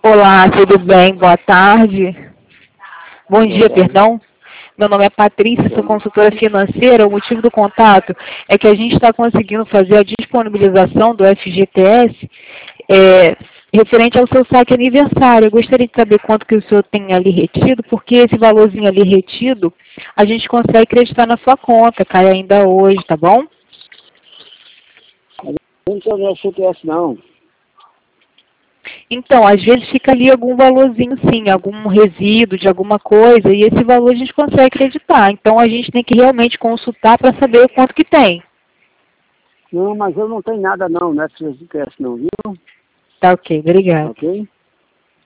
Olá, tudo bem? Boa tarde. Bom dia, perdão. Meu nome é Patrícia, sou consultora financeira. O motivo do contato é que a gente está conseguindo fazer a disponibilização do FGTS referente ao seu saque aniversário. Eu gostaria de saber quanto que o senhor tem ali retido, porque esse valorzinho ali retido, a gente consegue acreditar na sua conta, cai ainda hoje, tá bom? Não tem FGTS não. Então, às vezes fica ali algum valorzinho sim, algum resíduo de alguma coisa, e esse valor a gente consegue acreditar. Então, a gente tem que realmente consultar para saber o quanto que tem. Não, mas eu não tenho nada não, FGTS não, viu? Tá ok, obrigado. Ok?